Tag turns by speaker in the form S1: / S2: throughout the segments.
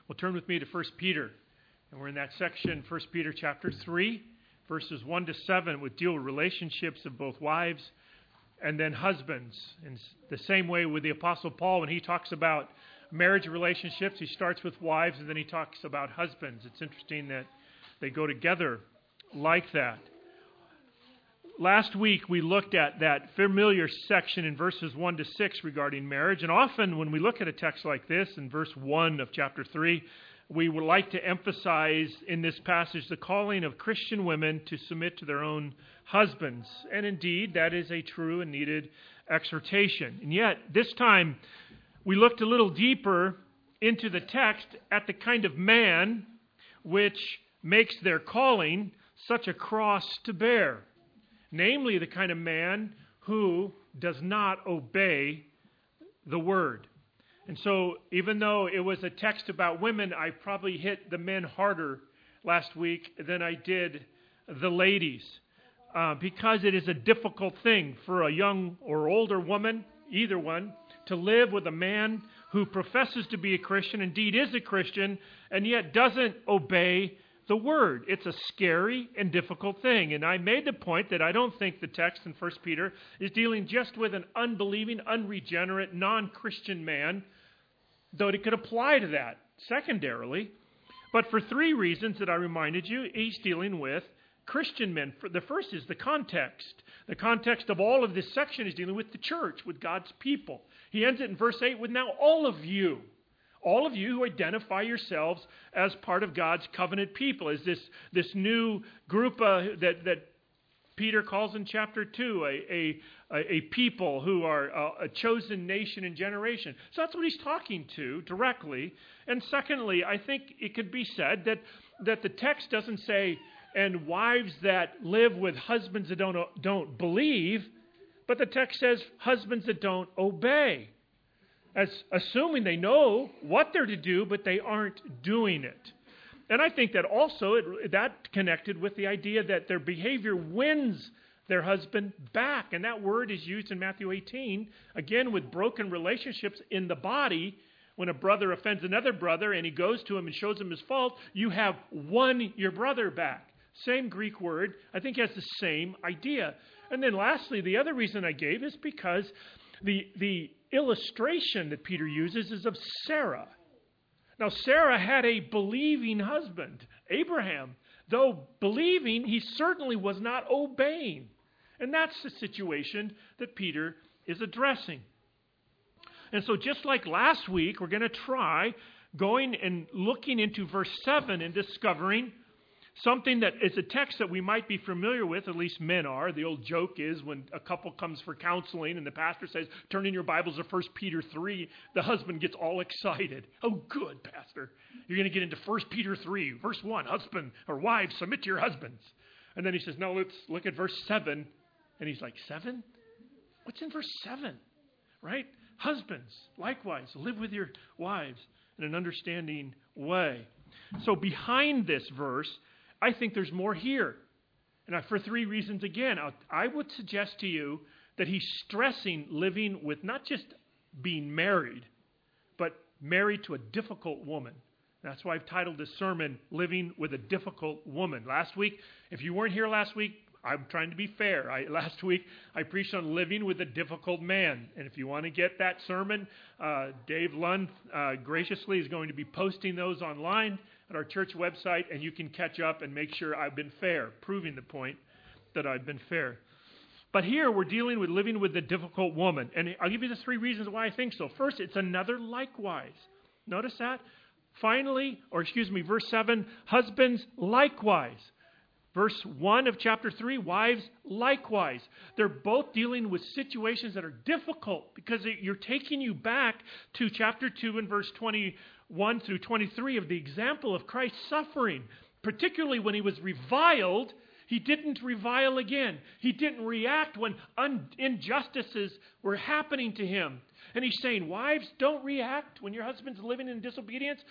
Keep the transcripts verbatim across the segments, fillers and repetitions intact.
S1: Well, turn with me to First Peter. And we're in that section, First Peter chapter three, verses one to seven, which deal with relationships of both wives and then husbands. In the same way with the Apostle Paul, when he talks about marriage relationships, he starts with wives and then he talks about husbands. It's interesting that they go together like that. Last week we looked at that familiar section in verses one to six regarding marriage, and often when we look at a text like this in verse one of chapter three, we would like to emphasize in this passage the calling of Christian women to submit to their own husbands. And indeed, that is a true and needed exhortation. And yet, this time, we looked a little deeper into the text at the kind of man which makes their calling such a cross to bear. Namely, the kind of man who does not obey the word. And so, even though it was a text about women, I probably hit the men harder last week than I did the ladies. Uh, because it is a difficult thing for a young or older woman, either one, to live with a man who professes to be a Christian, indeed is a Christian, and yet doesn't obey the word. It's a scary and difficult thing. And I made the point that I don't think the text in First Peter is dealing just with an unbelieving, unregenerate, non-Christian man, though it could apply to that secondarily. But for three reasons that I reminded you, he's dealing with Christian men. The first is the context. The context of all of this section is dealing with the church, with God's people. He ends it in verse eight with now all of you. All of you who identify yourselves as part of God's covenant people, as this, this new group uh, that, that Peter calls in chapter two, a, a, a people who are a, a chosen nation and generation. So that's what he's talking to directly. And secondly, I think it could be said that, that the text doesn't say, and wives that live with husbands that don't, don't believe, but the text says husbands that don't obey. As assuming they know what they're to do, but they aren't doing it. And I think that also it, that connected with the idea that their behavior wins their husband back. And that word is used in Matthew eighteen, again with broken relationships in the body. When a brother offends another brother and he goes to him and shows him his fault, you have won your brother back. Same Greek word, I think has the same idea. And then lastly, the other reason I gave is because the the illustration that Peter uses is of Sarah. Now, Sarah had a believing husband, Abraham. Though believing, he certainly was not obeying. And that's the situation that Peter is addressing. And so just like last week, we're going to try going and looking into verse seven and discovering something that is a text that we might be familiar with, at least men are. The old joke is when a couple comes for counseling and the pastor says, turn in your Bibles to First Peter three, the husband gets all excited. Oh, good, pastor. You're going to get into First Peter three, verse one, husband or wives, submit to your husbands. And then he says, no, let's look at verse seven. And he's like, seven? What's in verse seven? Right? Husbands, likewise, live with your wives in an understanding way. So behind this verse, I think there's more here. And for three reasons again, I would suggest to you that he's stressing living with not just being married, but married to a difficult woman. That's why I've titled this sermon, Living with a Difficult Woman. Last week, if you weren't here last week, I'm trying to be fair. I, last week, I preached on living with a difficult man. And if you want to get that sermon, uh, Dave Lund uh, graciously is going to be posting those online at our church website, and you can catch up and make sure I've been fair, proving the point that I've been fair. But here we're dealing with living with the difficult woman. And I'll give you the three reasons why I think so. First, it's another likewise. Notice that? Finally, or excuse me, verse seven, husbands likewise. Verse one of chapter three, wives likewise. They're both dealing with situations that are difficult because you're taking you back to chapter two and verse twenty-one through twenty-three of the example of Christ's suffering. Particularly when he was reviled, he didn't revile again. He didn't react when un- injustices were happening to him. And he's saying, wives, don't react when your husband's living in disobedience.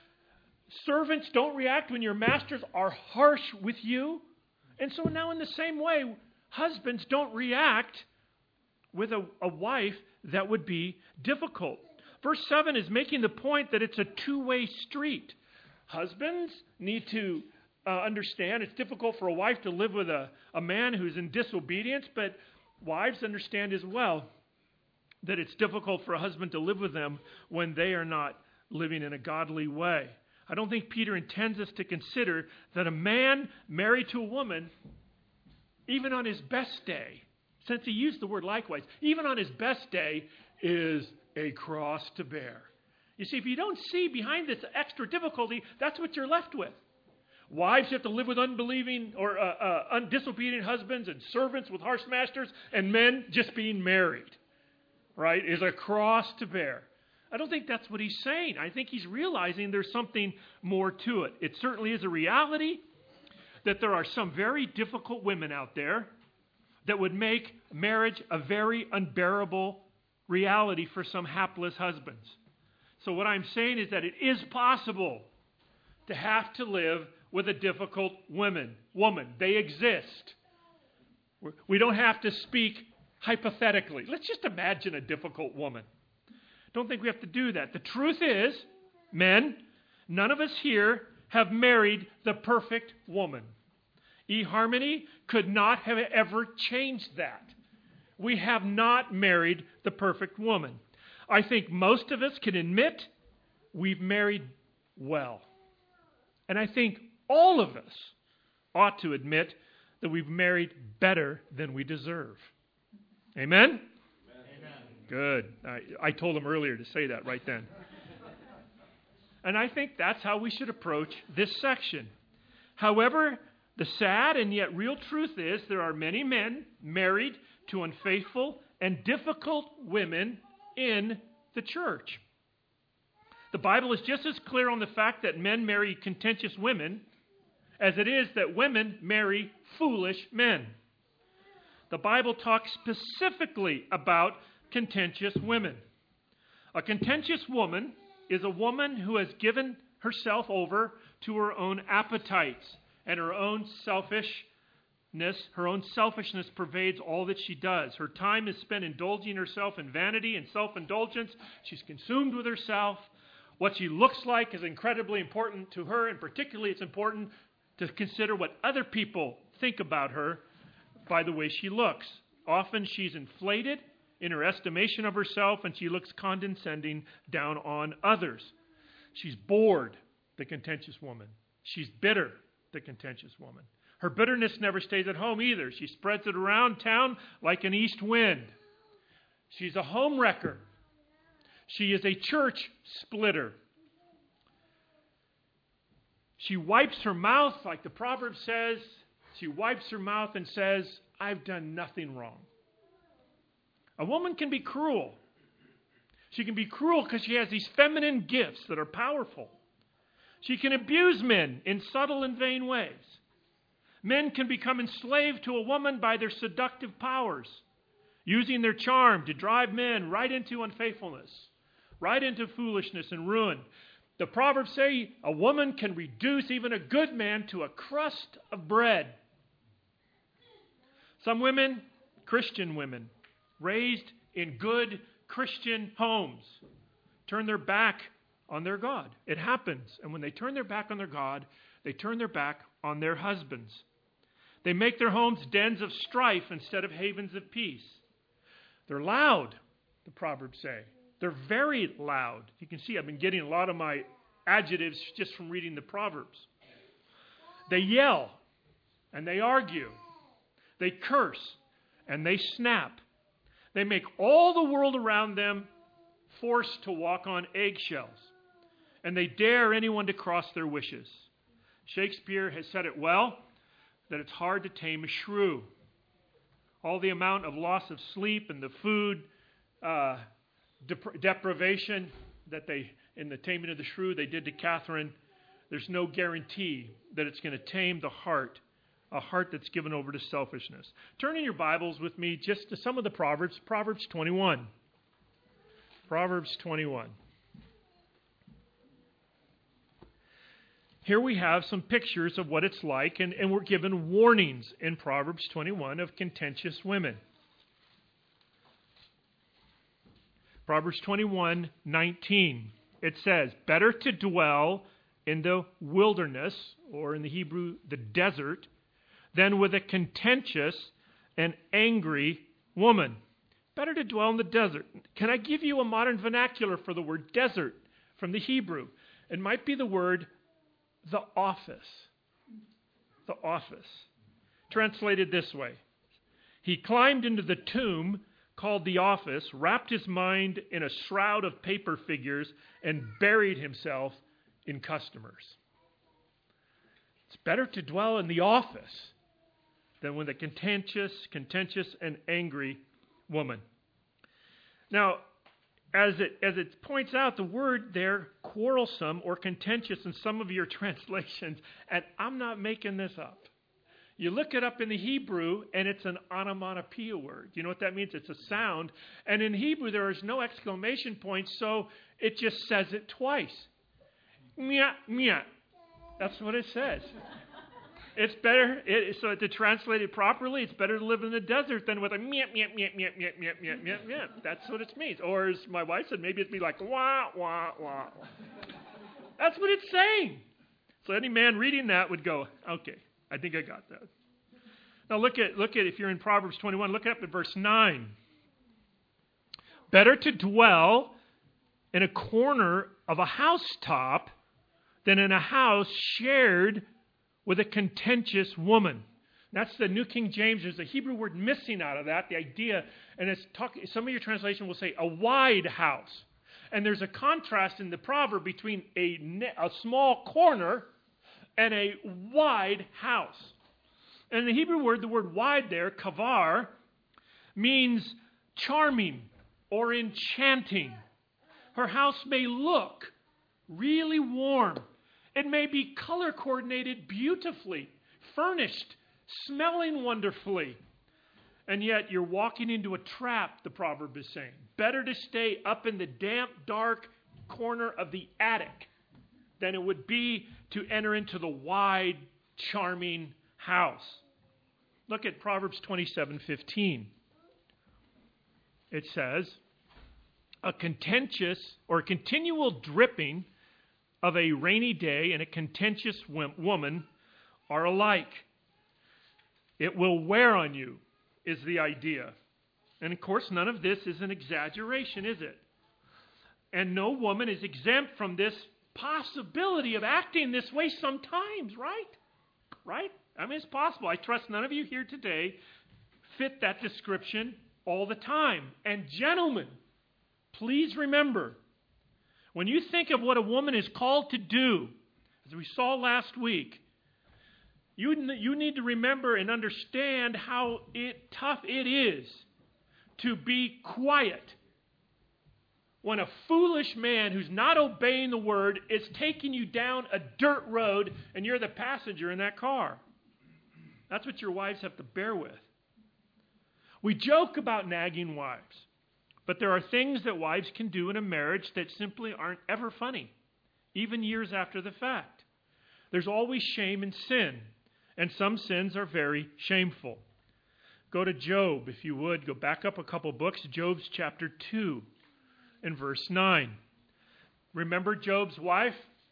S1: Servants, don't react when your masters are harsh with you. And so now in the same way, husbands don't react with a, a wife that would be difficult. Verse seven is making the point that it's a two-way street. Husbands need to uh, understand it's difficult for a wife to live with a, a man who's in disobedience, but wives understand as well that it's difficult for a husband to live with them when they are not living in a godly way. I don't think Peter intends us to consider that a man married to a woman, even on his best day, since he used the word likewise, even on his best day, is a cross to bear. You see, if you don't see behind this extra difficulty, that's what you're left with. Wives have to live with unbelieving or uh, uh, disobedient husbands and servants with harsh masters, and men just being married, right, is a cross to bear. I don't think that's what he's saying. I think he's realizing there's something more to it. It certainly is a reality that there are some very difficult women out there that would make marriage a very unbearable reality for some hapless husbands. So what I'm saying is that it is possible to have to live with a difficult woman. Woman, they exist. We don't have to speak hypothetically. Let's just imagine a difficult woman. Don't think we have to do that. The truth is, men, none of us here have married the perfect woman. eHarmony could not have ever changed that. We have not married the perfect woman. I think most of us can admit we've married well. And I think all of us ought to admit that we've married better than we deserve. Amen? Good. I, I told him earlier to say that right then. And I think that's how we should approach this section. However, the sad and yet real truth is there are many men married to unfaithful and difficult women in the church. The Bible is just as clear on the fact that men marry contentious women as it is that women marry foolish men. The Bible talks specifically about contentious women. A contentious woman is a woman who has given herself over to her own appetites and her own selfishness. Her own selfishness pervades all that she does. Her time is spent indulging herself in vanity and self-indulgence. She's consumed with herself. What she looks like is incredibly important to her, and particularly it's important to consider what other people think about her by the way she looks. Often she's inflated in her estimation of herself, and she looks condescending down on others. She's bored, the contentious woman. She's bitter, the contentious woman. Her bitterness never stays at home either. She spreads it around town like an east wind. She's a home wrecker. She is a church splitter. She wipes her mouth, like the proverb says. She wipes her mouth and says, I've done nothing wrong. A woman can be cruel. She can be cruel because she has these feminine gifts that are powerful. She can abuse men in subtle and vain ways. Men can become enslaved to a woman by their seductive powers, using their charm to drive men right into unfaithfulness, right into foolishness and ruin. The Proverbs say a woman can reduce even a good man to a crust of bread. Some women, Christian women, raised in good Christian homes, turn their back on their God. It happens. And when they turn their back on their God, they turn their back on their husbands. They make their homes dens of strife instead of havens of peace. They're loud, the Proverbs say. They're very loud. You can see I've been getting a lot of my adjectives just from reading the Proverbs. They yell and they argue. They curse and they snap. They make all the world around them forced to walk on eggshells. And they dare anyone to cross their wishes. Shakespeare has said it well, that it's hard to tame a shrew. All the amount of loss of sleep and the food uh, dep- deprivation that they, in the taming of the shrew, they did to Catherine, there's no guarantee that it's going to tame the heart, a heart that's given over to selfishness. Turn in your Bibles with me just to some of the Proverbs. Proverbs twenty-one. Proverbs twenty-one. Here we have some pictures of what it's like, and, and we're given warnings in Proverbs twenty-one of contentious women. Proverbs twenty-one nineteen. It says, better to dwell in the wilderness, or in the Hebrew, the desert, than with a contentious and angry woman. Better to dwell in the desert. Can I give you a modern vernacular for the word desert from the Hebrew? It might be the word the office. The office. Translated this way. He climbed into the tomb called the office, wrapped his mind in a shroud of paper figures, and buried himself in customers. It's better to dwell in the office than with a contentious, contentious and angry woman. Now, as it as it points out, the word there, quarrelsome or contentious in some of your translations, and I'm not making this up. You look it up in the Hebrew, and it's an onomatopoeia word. You know what that means? It's a sound. And in Hebrew, there is no exclamation point, so it just says it twice. Mia, mia. That's what it says. It's better, it, so to translate it properly, it's better to live in the desert than with a meow, meow, meow, meow, meow, meow, meow, meow, meow. That's what it means. Or as my wife said, maybe it'd be like, wah, wah, wah. That's what it's saying. So any man reading that would go, okay, I think I got that. Now look at, look at if you're in Proverbs twenty-one, look up at verse nine. Better to dwell in a corner of a housetop than in a house shared with a contentious woman. That's the New King James. There's a Hebrew word missing out of that, the idea, and it's talk, some of your translation will say a wide house. And there's a contrast in the proverb between a, a small corner and a wide house. And in the Hebrew word, the word wide there, kavar, means charming or enchanting. Her house may look really warm. It may be color coordinated beautifully, furnished, smelling wonderfully. And yet you're walking into a trap, the proverb is saying. Better to stay up in the damp, dark corner of the attic than it would be to enter into the wide, charming house. Look at Proverbs twenty-seven fifteen. It says, a contentious or continual dripping of a rainy day and a contentious woman are alike. It will wear on you, is the idea. And of course, none of this is an exaggeration, is it? And no woman is exempt from this possibility of acting this way sometimes, right? Right? I mean, it's possible. I trust none of you here today fit that description all the time. And gentlemen, please remember, when you think of what a woman is called to do, as we saw last week, you, you need to remember and understand how it, tough it is to be quiet when a foolish man who's not obeying the word is taking you down a dirt road and you're the passenger in that car. That's what your wives have to bear with. We joke about nagging wives, but there are things that wives can do in a marriage that simply aren't ever funny, even years after the fact. There's always shame in sin, and some sins are very shameful. Go to Job, if you would. Go back up a couple books. Job's chapter two and verse nine. Remember Job's wife?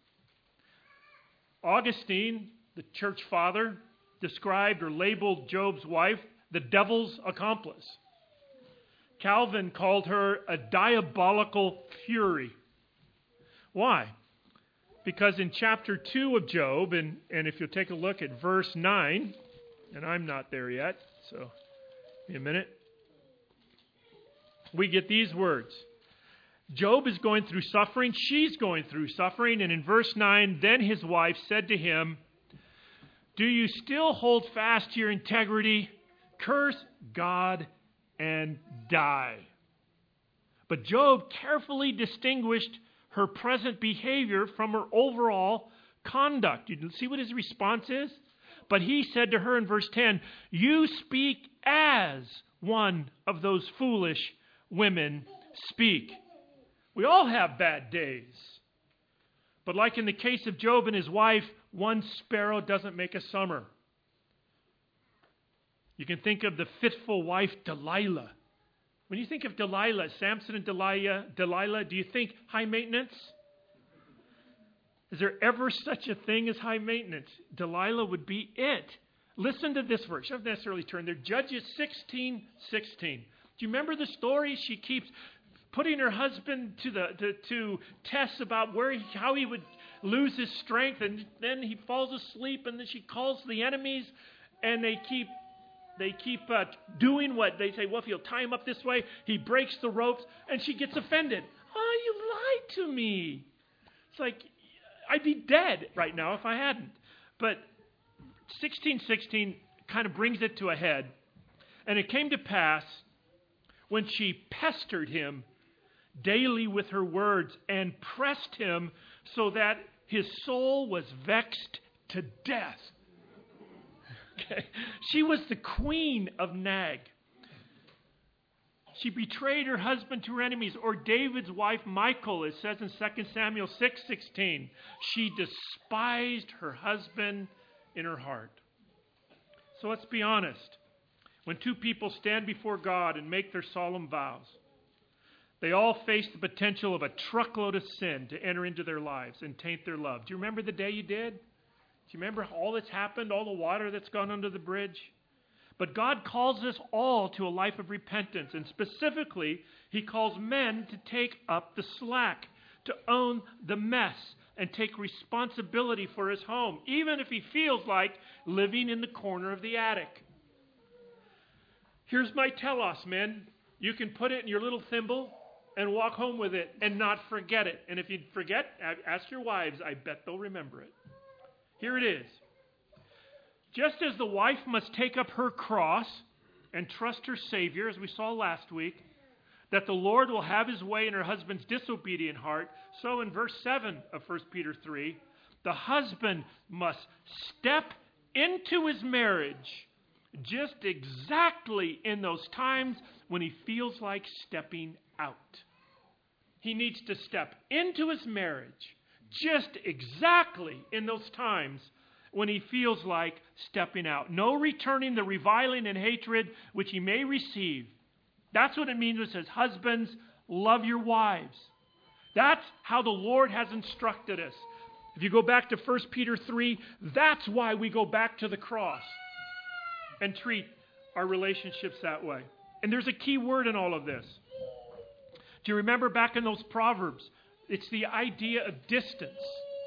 S1: Augustine, the church father, described or labeled Job's wife the devil's accomplice. Calvin called her a diabolical fury. Why? Because in chapter two of Job, and, and if you'll take a look at verse nine, and I'm not there yet, so give me a minute, we get these words. Job is going through suffering, she's going through suffering, and in verse nine, then his wife said to him, do you still hold fast to your integrity? Curse God and die. But Job carefully distinguished her present behavior from her overall conduct. You see what his response is? But he said to her in verse ten, you speak as one of those foolish women speak. We all have bad days. But like in the case of Job and his wife, one sparrow doesn't make a summer. You can think of the fitful wife Delilah. When you think of Delilah, Samson and Delilah, Delilah, do you think high maintenance? Is there ever such a thing as high maintenance? Delilah would be it. Listen to this verse. You don't necessarily turn there. Judges sixteen sixteen. Do you remember the story? She keeps putting her husband to the to, to tests about where he, how he would lose his strength, and then he falls asleep, and then she calls the enemies, and they keep they keep uh, doing what they say. Well, if you'll tie him up this way, he breaks the ropes, and she gets offended. Oh, you lied to me. It's like, I'd be dead right now if I hadn't. But sixteen sixteen kind of brings it to a head. And it came to pass when she pestered him daily with her words and pressed him so that his soul was vexed to death. Okay. She was the queen of nag. She betrayed her husband to her enemies. Or David's wife, Michal, it says in Second Samuel six sixteen, she despised her husband in her heart. So let's be honest. When two people stand before God and make their solemn vows, they all face the potential of a truckload of sin to enter into their lives and taint their love. Do you remember the day you did? Do you remember all that's happened, all the water that's gone under the bridge? But God calls us all to a life of repentance, and specifically, He calls men to take up the slack, to own the mess, and take responsibility for his home, even if he feels like living in the corner of the attic. Here's my telos, men. You can put it in your little thimble and walk home with it and not forget it. And if you forget, ask your wives. I bet they'll remember it. Here it is. Just as the wife must take up her cross and trust her Savior, as we saw last week, that the Lord will have His way in her husband's disobedient heart, so in verse seven of First Peter three, the husband must step into his marriage just exactly in those times when he feels like stepping out. He needs to step into his marriage just exactly in those times when he feels like stepping out. No returning the reviling and hatred which he may receive. That's what it means when it says, husbands, love your wives. That's how the Lord has instructed us. If you go back to First Peter three, that's why we go back to the cross and treat our relationships that way. And there's a key word in all of this. Do you remember back in those Proverbs? It's the idea of distance.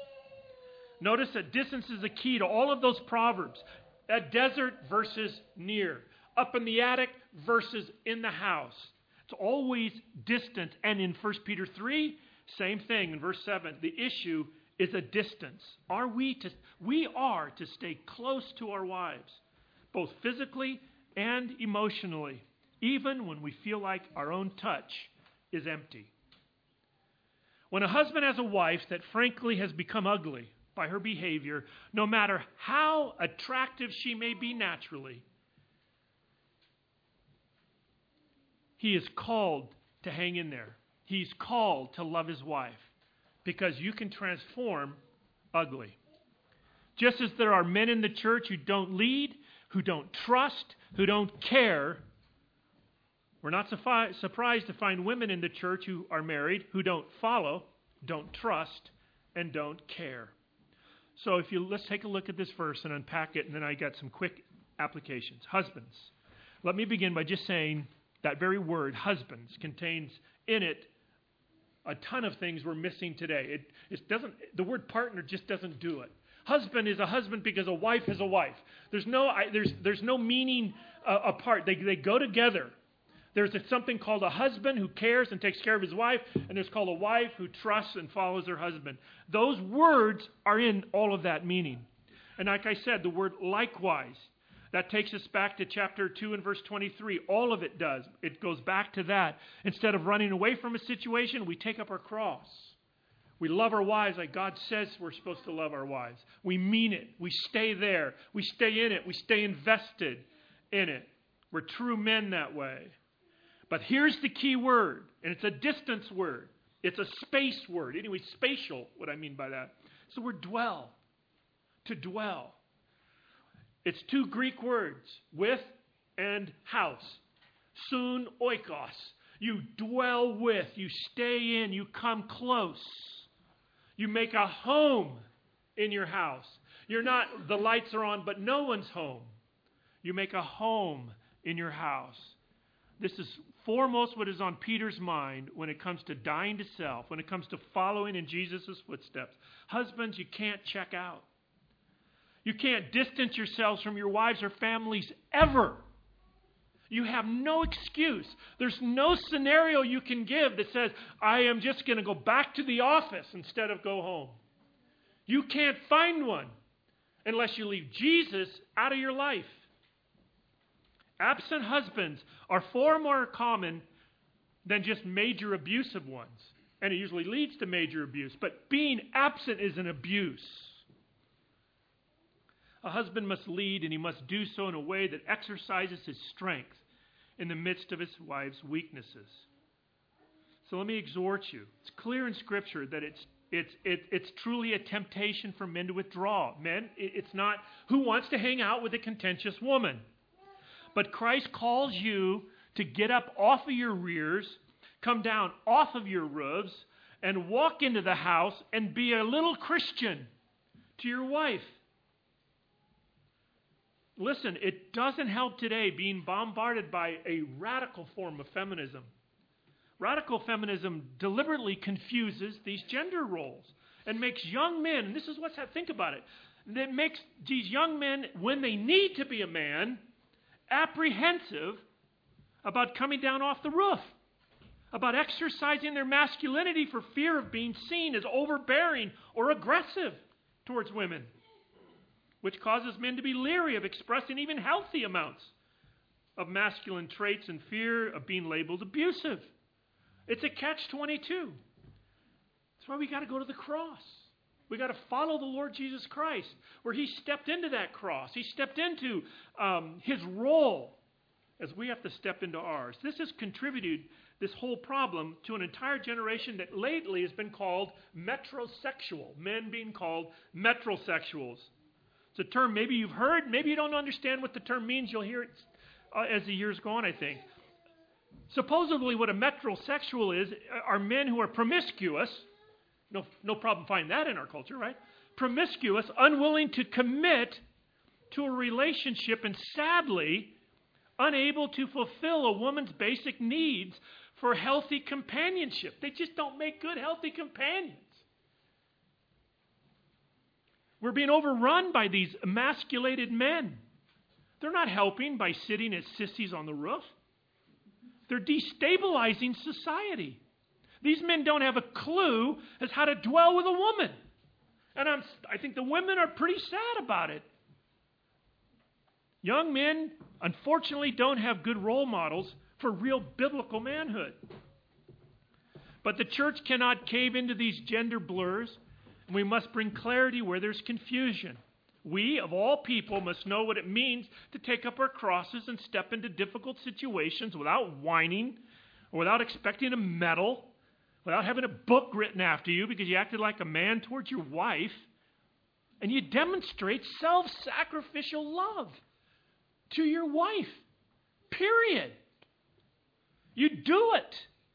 S1: Notice that distance is the key to all of those Proverbs. A desert versus near. Up in the attic versus in the house. It's always distant. And in First Peter three, same thing in verse seven. The issue is a distance. Are we to we are to stay close to our wives, both physically and emotionally, even when we feel like our own touch is empty. When a husband has a wife that frankly has become ugly by her behavior, no matter how attractive she may be naturally, he is called to hang in there. He's called to love his wife, because you can transform ugly. Just as there are men in the church who don't lead, who don't trust, who don't care, we're not suffi- surprised to find women in the church who are married, who don't follow, don't trust, and don't care. So if you let's take a look at this verse and unpack it, and then I got some quick applications. Husbands. Let me begin by just saying that very word, husbands, contains in it a ton of things we're missing today. It, it doesn't. The word partner just doesn't do it. Husband is a husband because a wife is a wife. There's no I, there's there's no meaning uh, apart. They they go together. There's a, something called a husband who cares and takes care of his wife, and there's called a wife who trusts and follows her husband. Those words are in all of that meaning. And like I said, the word likewise, that takes us back to chapter two and verse twenty-three. All of it does. It goes back to that. Instead of running away from a situation, we take up our cross. We love our wives like God says we're supposed to love our wives. We mean it. We stay there. We stay in it. We stay invested in it. We're true men that way. But here's the key word, and it's a distance word. It's a space word. Anyway, spatial, what I mean by that. It's the word dwell. To dwell. It's two Greek words, with and house. Soon oikos. You dwell with, you stay in, you come close. You make a home in your house. You're not, the lights are on, but no one's home. You make a home in your house. This is foremost what is on Peter's mind when it comes to dying to self, when it comes to following in Jesus' footsteps. Husbands, you can't check out. You can't distance yourselves from your wives or families ever. You have no excuse. There's no scenario you can give that says, I am just going to go back to the office instead of go home. You can't find one unless you leave Jesus out of your life. Absent husbands are far more common than just major abusive ones. And it usually leads to major abuse. But being absent is an abuse. A husband must lead, and he must do so in a way that exercises his strength in the midst of his wife's weaknesses. So let me exhort you. It's clear in Scripture that it's it's it, it's truly a temptation for men to withdraw. Men, it, it's not who wants to hang out with a contentious woman. But Christ calls you to get up off of your rears, come down off of your roofs, and walk into the house and be a little Christian to your wife. Listen, it doesn't help today being bombarded by a radical form of feminism. Radical feminism deliberately confuses these gender roles and makes young men, and this is what's, think about it, it makes these young men, when they need to be a man, apprehensive about coming down off the roof, about exercising their masculinity for fear of being seen as overbearing or aggressive towards women, which causes men to be leery of expressing even healthy amounts of masculine traits and fear of being labeled abusive. It's a catch twenty-two. That's why we got to go to the cross. We got to follow the Lord Jesus Christ, where He stepped into that cross. He stepped into um, His role as we have to step into ours. This has contributed, this whole problem, to an entire generation that lately has been called metrosexual. Men being called metrosexuals. It's a term maybe you've heard, maybe you don't understand what the term means. You'll hear it uh, as the years go on, I think. Supposedly what a metrosexual is are men who are promiscuous. No, no problem finding that in our culture, right? Promiscuous, unwilling to commit to a relationship, and sadly, unable to fulfill a woman's basic needs for healthy companionship. They just don't make good, healthy companions. We're being overrun by these emasculated men. They're not helping by sitting as sissies on the roof. They're destabilizing society. These men don't have a clue as how to dwell with a woman. And I'm, I think the women are pretty sad about it. Young men, unfortunately, don't have good role models for real biblical manhood. But the church cannot cave into these gender blurs, and we must bring clarity where there's confusion. We, of all people, must know what it means to take up our crosses and step into difficult situations without whining or without expecting a medal, without having a book written after you because you acted like a man towards your wife. And you demonstrate self-sacrificial love to your wife. Period. You do it.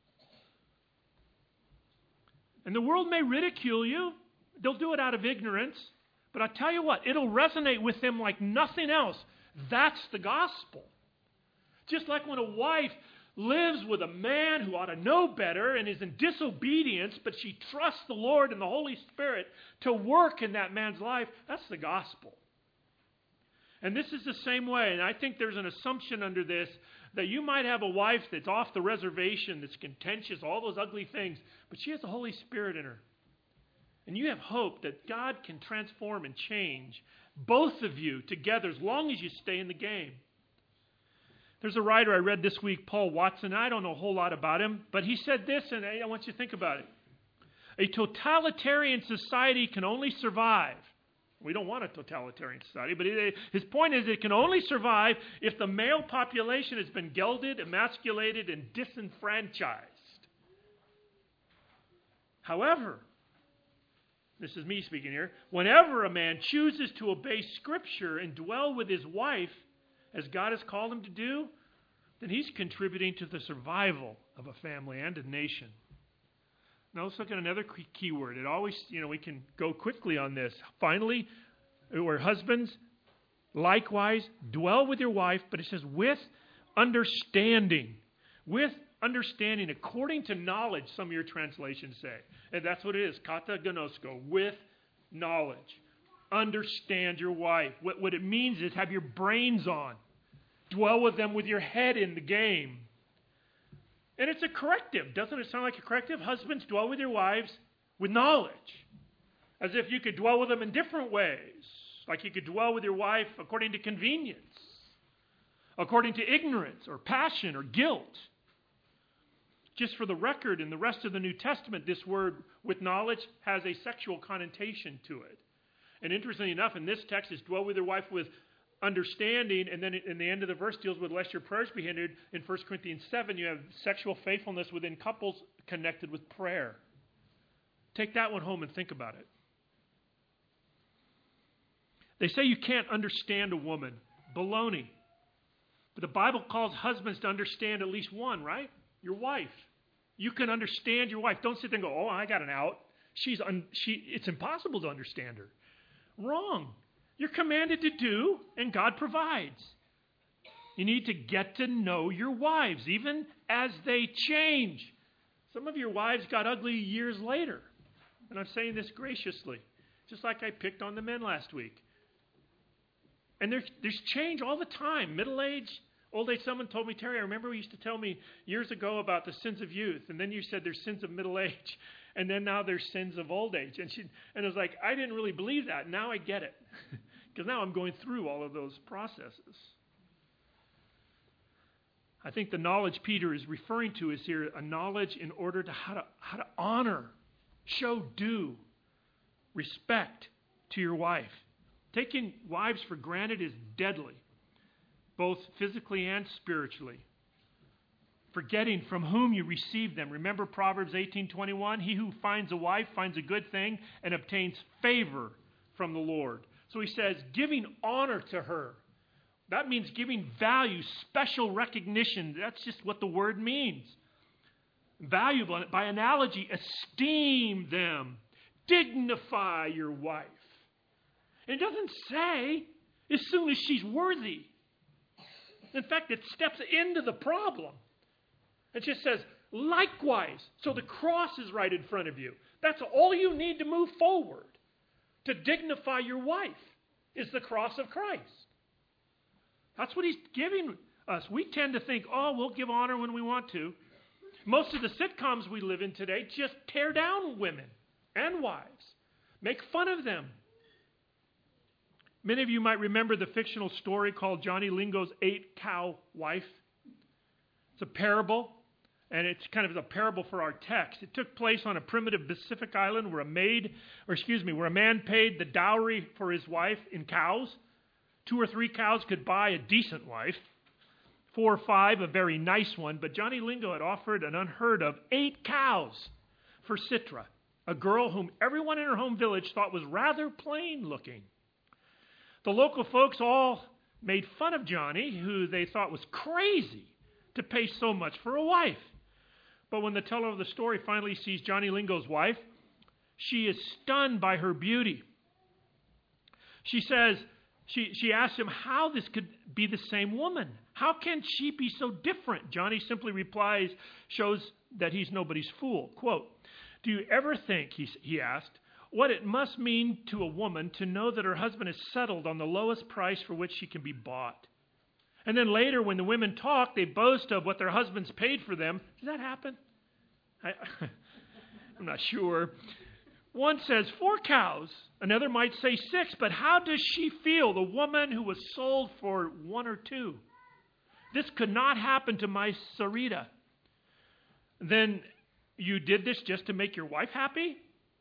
S1: And the world may ridicule you. They'll do it out of ignorance. But I'll tell you what, it'll resonate with them like nothing else. That's the gospel. Just like when a wife lives with a man who ought to know better and is in disobedience, but she trusts the Lord and the Holy Spirit to work in that man's life, that's the gospel. And this is the same way, and I think there's an assumption under this that you might have a wife that's off the reservation, that's contentious, all those ugly things, but she has the Holy Spirit in her. And you have hope that God can transform and change both of you together as long as you stay in the game. There's a writer I read this week, Paul Watson. I don't know a whole lot about him, but he said this, and I want you to think about it. A totalitarian society can only survive. We don't want a totalitarian society, but it, his point is it can only survive if the male population has been gelded, emasculated, and disenfranchised. However, this is me speaking here, whenever a man chooses to obey Scripture and dwell with his wife as God has called him to do, then he's contributing to the survival of a family and a nation. Now let's look at another key word. It always, you know, we can go quickly on this. Finally, or husbands, likewise, dwell with your wife, but it says with understanding. With understanding, according to knowledge, some of your translations say. And that's what it is, kata gnosko, with knowledge. Understand your wife. What, what it means is have your brains on. Dwell with them with your head in the game. And it's a corrective. Doesn't it sound like a corrective? Husbands, dwell with your wives with knowledge. As if you could dwell with them in different ways. Like you could dwell with your wife according to convenience. According to ignorance or passion or guilt. Just for the record, in the rest of the New Testament, this word with knowledge has a sexual connotation to it. And interestingly enough, in this text, it's dwell with your wife with understanding, and then in the end of the verse deals with lest your prayers be hindered. In First Corinthians seven, you have sexual faithfulness within couples connected with prayer. Take that one home and think about it. They say you can't understand a woman. Baloney. But the Bible calls husbands to understand at least one, right? Your wife. You can understand your wife. Don't sit there and go, oh, I got an out. She's un- she. It's impossible to understand her. Wrong. You're commanded to do, and God provides. You need to get to know your wives, even as they change. Some of your wives got ugly years later. And I'm saying this graciously, just like I picked on the men last week. And there's, there's change all the time. Middle age, old age. Someone told me, Terry, I remember you used to tell me years ago about the sins of youth. And then you said there's sins of middle age. And then now there's sins of old age. And, she, and it was like, I didn't really believe that. Now I get it. Because now I'm going through all of those processes. I think the knowledge Peter is referring to is here a knowledge in order to how to how to honor, show due, respect to your wife. Taking wives for granted is deadly, both physically and spiritually. Forgetting from whom you received them. Remember Proverbs eighteen twenty-one? He who finds a wife finds a good thing and obtains favor from the Lord. So he says, giving honor to her. That means giving value, special recognition. That's just what the word means. Valuable. By analogy, esteem them. Dignify your wife. And it doesn't say as soon as she's worthy. In fact, it steps into the problem. It just says, likewise. So the cross is right in front of you. That's all you need to move forward. To dignify your wife is the cross of Christ. That's what he's giving us. We tend to think, oh, we'll give honor when we want to. Most of the sitcoms we live in today just tear down women and wives. Make fun of them. Many of you might remember the fictional story called Johnny Lingo's Eight-Cow Wife. It's a parable. And it's kind of a parable for our text. It took place on a primitive Pacific island where a maid, or excuse me, where a man paid the dowry for his wife in cows. Two or three cows could buy a decent wife. Four or five, a very nice one. But Johnny Lingo had offered an unheard of eight cows for Citra, a girl whom everyone in her home village thought was rather plain looking. The local folks all made fun of Johnny, who they thought was crazy to pay so much for a wife. But when the teller of the story finally sees Johnny Lingo's wife, she is stunned by her beauty. She says, she, she asks him how this could be the same woman. How can she be so different? Johnny simply replies, shows that he's nobody's fool. Quote, do you ever think, he, he asked, what it must mean to a woman to know that her husband is settled on the lowest price for which she can be bought? And then later, when the women talk, they boast of what their husbands paid for them. Does that happen? I, I'm not sure. One says four cows. Another might say six. But how does she feel, the woman who was sold for one or two? This could not happen to my Sarita. Then you did this just to make your wife happy?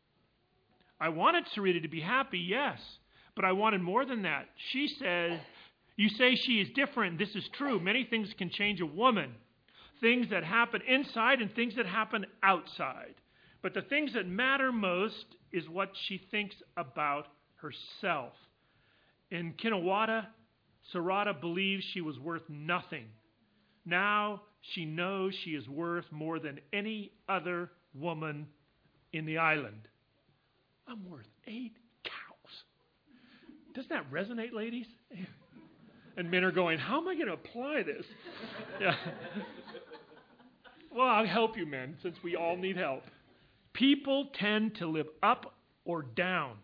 S1: I wanted Sarita to be happy, yes. But I wanted more than that. She said... You say she is different. This is true. Many things can change a woman. Things that happen inside and things that happen outside. But the things that matter most is what she thinks about herself. In Kinawata, Sarada believes she was worth nothing. Now she knows she is worth more than any other woman in the island. I'm worth eight cows. Doesn't that resonate, ladies? And men are going, how am I going to apply this? Yeah. Well, I'll help you, men, since we all need help. People tend to live up or down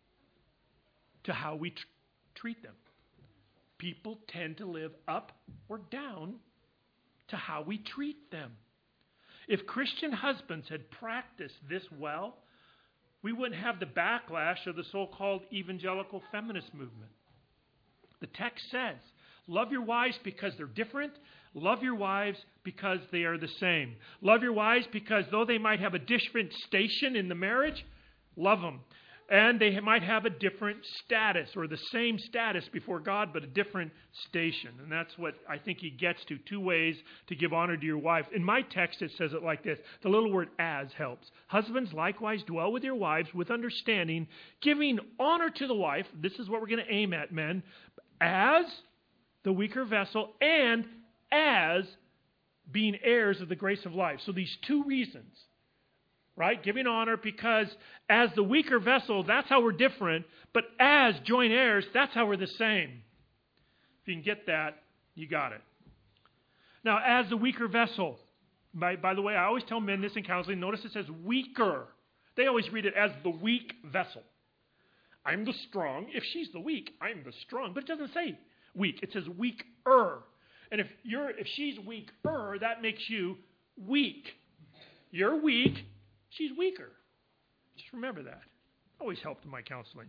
S1: to how we tr- treat them. People tend to live up or down to how we treat them. If Christian husbands had practiced this well, we wouldn't have the backlash of the so-called evangelical feminist movement. The text says, love your wives because they're different. Love your wives because they are the same. Love your wives because though they might have a different station in the marriage, love them. And they might have a different status or the same status before God, but a different station. And that's what I think he gets to, two ways to give honor to your wife. In my text, it says it like this. The little word as helps. Husbands, likewise, dwell with your wives with understanding, giving honor to the wife. This is what we're going to aim at, men. As the weaker vessel and as being heirs of the grace of life. So these two reasons. Right? Giving honor because as the weaker vessel, that's how we're different. But as joint heirs, that's how we're the same. If you can get that, you got it. Now, as the weaker vessel, by, by the way, I always tell men this in counseling, notice it says weaker. They always read it as the weak vessel. I'm the strong. If she's the weak, I'm the strong. But it doesn't say weak. It says weaker. And if you're if she's weaker, that makes you weak. You're weak. She's weaker. Just remember that. Always helped in my counseling.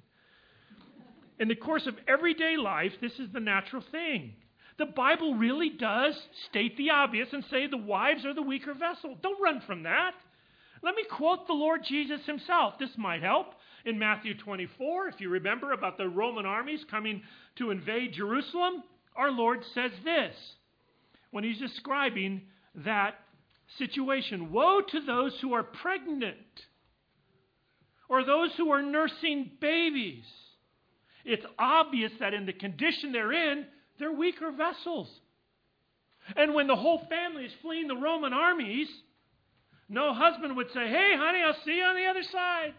S1: In the course of everyday life, this is the natural thing. The Bible really does state the obvious and say the wives are the weaker vessel. Don't run from that. Let me quote the Lord Jesus himself. This might help. In Matthew twenty-four, if you remember about the Roman armies coming to invade Jerusalem, our Lord says this when he's describing that situation. Woe to those who are pregnant or those who are nursing babies. It's obvious that in the condition they're in, they're weaker vessels. And when the whole family is fleeing the Roman armies, no husband would say, hey, honey, I'll see you on the other side.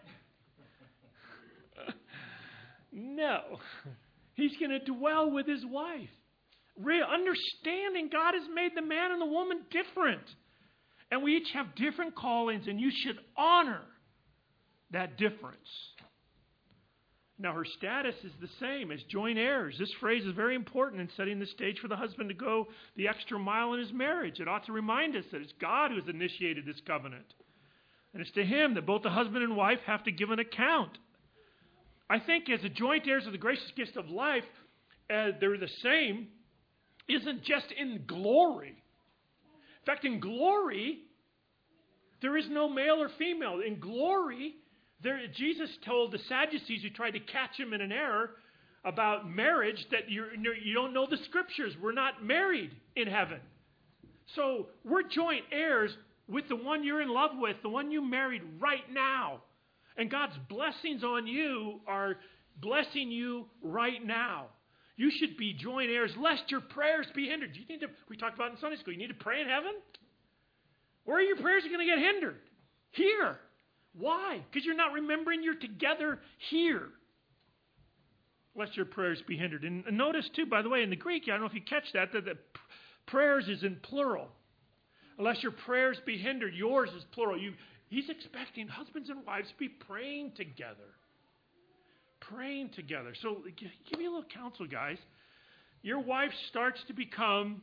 S1: No. He's going to dwell with his wife. Re- understanding God has made the man and the woman different. And we each have different callings, and you should honor that difference. Now, her status is the same as joint heirs. This phrase is very important in setting the stage for the husband to go the extra mile in his marriage. It ought to remind us that it's God who has initiated this covenant. And it's to him that both the husband and wife have to give an account. I think as the joint heirs of the gracious gift of life, uh, they're the same, isn't just in glory. In fact, in glory, there is no male or female. In glory, there, Jesus told the Sadducees who tried to catch him in an error about marriage that you're, you don't know the scriptures. We're not married in heaven. So we're joint heirs with the one you're in love with, the one you married right now. And God's blessings on you are blessing you right now. You should be joint heirs lest your prayers be hindered. Do you need to, we talked about in Sunday school, you need to pray in heaven? Where are your prayers going to get hindered? Here. Why? Because you're not remembering you're together here. Lest your prayers be hindered. And notice too, by the way, in the Greek, I don't know if you catch that, that the prayers is in plural. Unless your prayers be hindered, yours is plural. You, he's expecting husbands and wives to be praying together. Praying together. So give me a little counsel, guys. Your wife starts to become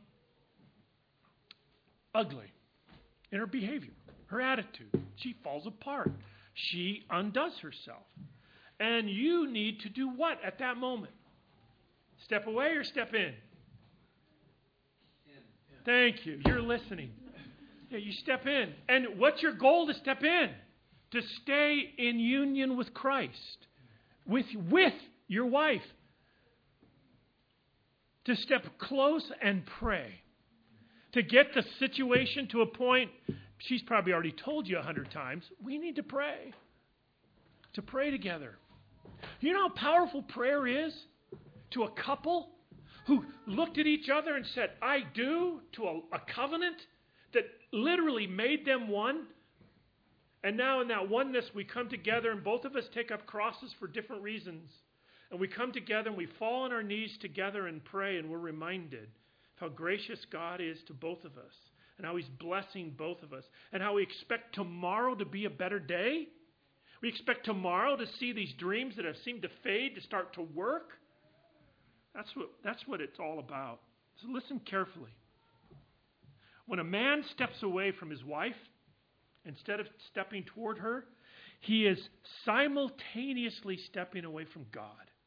S1: ugly in her behavior, her attitude. She falls apart. She undoes herself. And you need to do what at that moment? Step away or step in? Thank you. You're listening. Yeah, you step in. And what's your goal to step in? To stay in union with Christ. With, with your wife. To step close and pray. To get the situation to a point, she's probably already told you a hundred times, we need to pray. To pray together. You know how powerful prayer is to a couple who looked at each other and said, I do, to a, a covenant? that literally made them one. And now in that oneness, we come together and both of us take up crosses for different reasons. And we come together and we fall on our knees together and pray, and we're reminded of how gracious God is to both of us and how He's blessing both of us and how we expect tomorrow to be a better day. We expect tomorrow to see these dreams that have seemed to fade to start to work. That's what, that's what it's all about. So listen carefully. When a man steps away from his wife, instead of stepping toward her, he is simultaneously stepping away from God.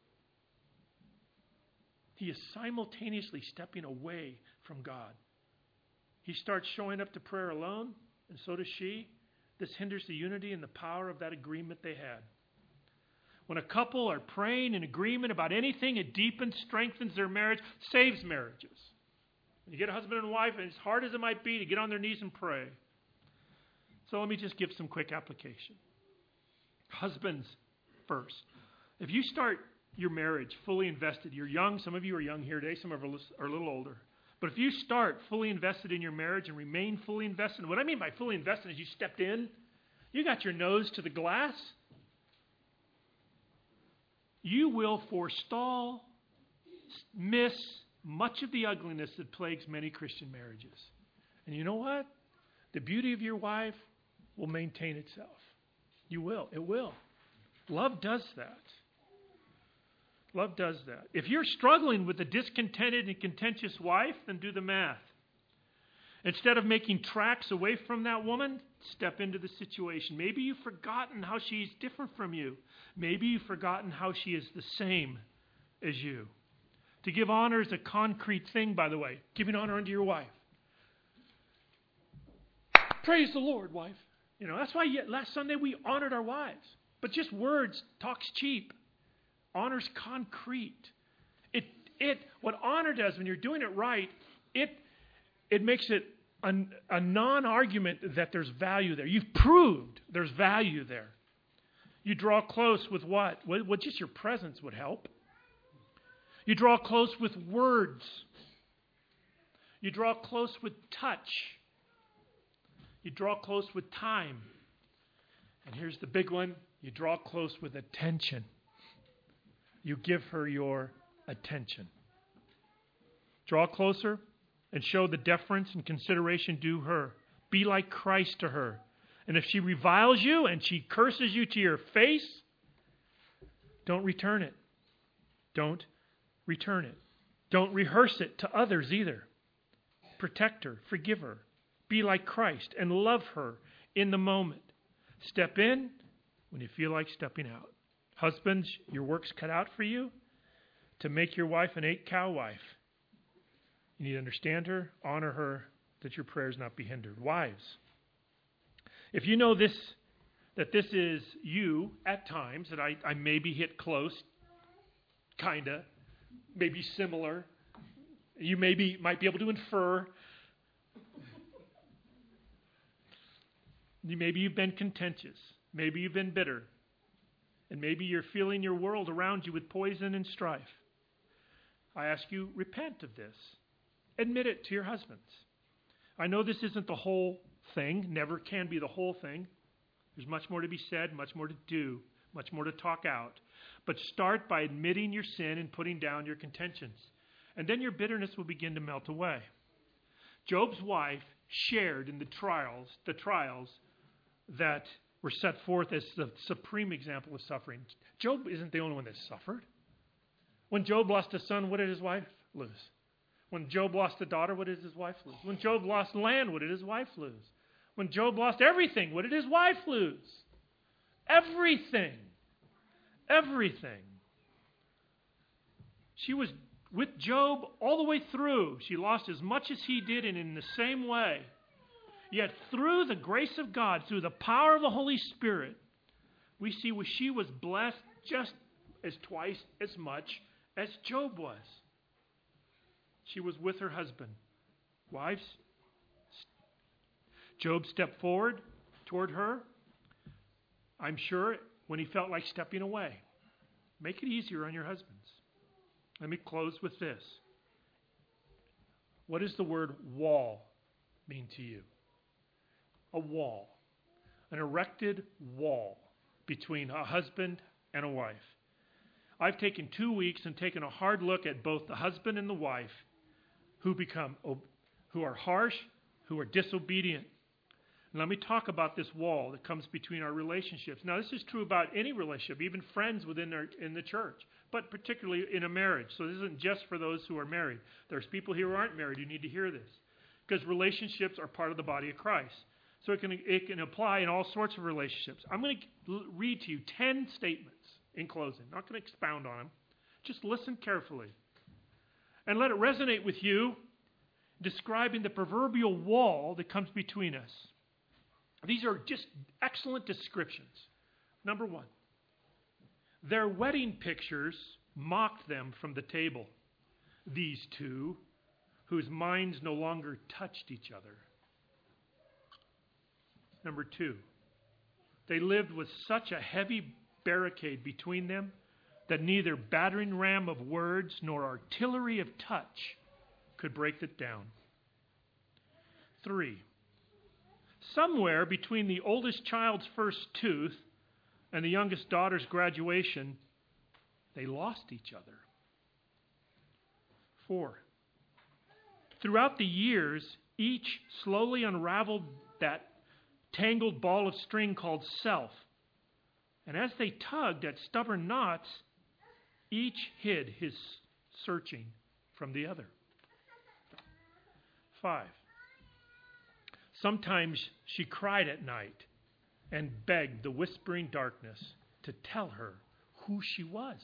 S1: He is simultaneously stepping away from God. He starts showing up to prayer alone, and so does she. This hinders the unity and the power of that agreement they had. When a couple are praying in agreement about anything, it deepens, strengthens their marriage, saves marriages. When you get a husband and wife, and as hard as it might be to get on their knees and pray. So let me just give some quick application. Husbands first. If you start your marriage fully invested, you're young, some of you are young here today, some of you are a little older. But if you start fully invested in your marriage and remain fully invested, what I mean by fully invested is you stepped in, you got your nose to the glass, you will forestall, miss much of the ugliness that plagues many Christian marriages. And you know what? The beauty of your wife will maintain itself. You will. It will. Love does that. Love does that. If you're struggling with a discontented and contentious wife, then do the math. Instead of making tracks away from that woman, step into the situation. Maybe you've forgotten how she's different from you. Maybe you've forgotten how she is the same as you. To give honor is a concrete thing, by the way. Giving honor unto your wife. Praise the Lord, wife. You know, that's why last Sunday we honored our wives. But just words talks cheap. Honor's concrete. It it what honor does when you're doing it right, it it makes it a, a non-argument that there's value there. You've proved there's value there. You draw close with what? Well, just your presence would help. You draw close with words. You draw close with touch. You draw close with time. And here's the big one. You draw close with attention. You give her your attention. Draw closer and show the deference and consideration due her. Be like Christ to her. And if she reviles you and she curses you to your face, don't return it. Don't return it. Don't rehearse it to others either. Protect her. Forgive her. Be like Christ and love her in the moment. Step in when you feel like stepping out. Husbands, your work's cut out for you to make your wife an eight-cow wife. You need to understand her, honor her, that your prayers not be hindered. Wives, if you know this, that this is you at times, that I, I maybe hit close, kind of, maybe similar, you maybe might be able to infer. Maybe you've been contentious. Maybe you've been bitter. And maybe you're filling your world around you with poison and strife. I ask you, repent of this. Admit it to your husbands. I know this isn't the whole thing, never can be the whole thing. There's much more to be said, much more to do, much more to talk out. But start by admitting your sin and putting down your contentions. And then your bitterness will begin to melt away. Job's wife shared in the trials, the trials that were set forth as the supreme example of suffering. Job isn't the only one that suffered. When Job lost a son, what did his wife lose? When Job lost a daughter, what did his wife lose? When Job lost land, what did his wife lose? When Job lost everything, what did his wife lose? Everything. Everything. She was with Job all the way through. She lost as much as he did, and in the same way. Yet through the grace of God, through the power of the Holy Spirit, we see where she was blessed just as twice as much as Job was. She was with her husband. Wives, Job stepped forward toward her, I'm sure, when he felt like stepping away. Make it easier on your husbands. Let me close with this. What does the word wall mean to you? a wall, an erected wall between a husband and a wife. I've taken two weeks and taken a hard look at both the husband and the wife who become, who are harsh, who are disobedient. And let me talk about this wall that comes between our relationships. Now, this is true about any relationship, even friends within our, in the church, but particularly in a marriage. So this isn't just for those who are married. There's people here who aren't married who need to hear this, because relationships are part of the body of Christ. So it can, it can apply in all sorts of relationships. I'm going to read to you ten statements in closing. I'm not going to expound on them. Just listen carefully. And let it resonate with you, describing the proverbial wall that comes between us. These are just excellent descriptions. Number one, their wedding pictures mocked them from the table. These two, whose minds no longer touched each other. Number two, they lived with such a heavy barricade between them that neither battering ram of words nor artillery of touch could break it down. Three, somewhere between the oldest child's first tooth and the youngest daughter's graduation, they lost each other. Four, throughout the years, each slowly unraveled that tangled ball of string called self. And as they tugged at stubborn knots, each hid his searching from the other. Five, sometimes she cried at night and begged the whispering darkness to tell her who she was.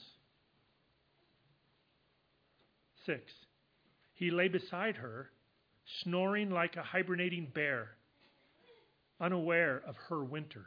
S1: Six, he lay beside her, snoring like a hibernating bear, unaware of her winter.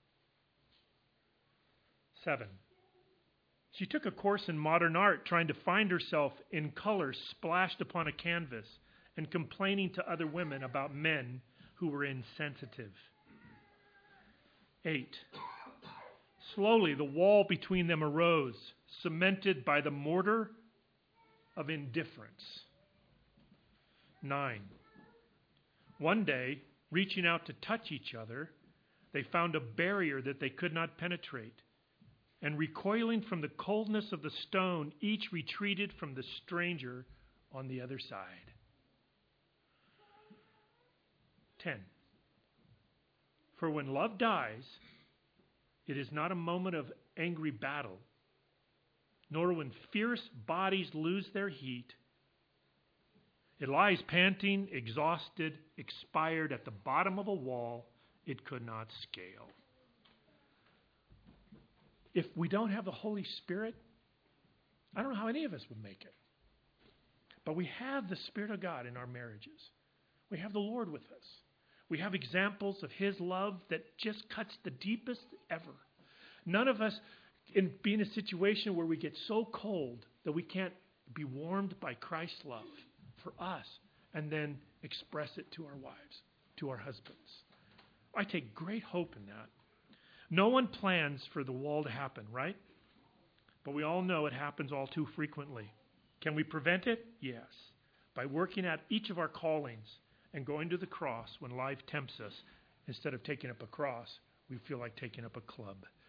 S1: Seven, she took a course in modern art, trying to find herself in colors splashed upon a canvas and complaining to other women about men who were insensitive. Eight, slowly the wall between them arose, cemented by the mortar of indifference. Nine, one day, reaching out to touch each other, they found a barrier that they could not penetrate. And recoiling from the coldness of the stone, each retreated from the stranger on the other side. Ten. For when love dies, it is not a moment of angry battle, nor when fierce bodies lose their heat. It lies panting, exhausted, expired at the bottom of a wall it could not scale. If we don't have the Holy Spirit, I don't know how any of us would make it. But we have the Spirit of God in our marriages. We have the Lord with us. We have examples of His love that just cuts the deepest ever. None of us can be in a situation where we get so cold that we can't be warmed by Christ's love for us and then express it to our wives, to our husbands. I take great hope in that. No one plans for the wall to happen, right? But we all know it happens all too frequently. Can we prevent it? Yes. By working at each of our callings and going to the cross when life tempts us. Instead of taking up a cross, we feel like taking up a club.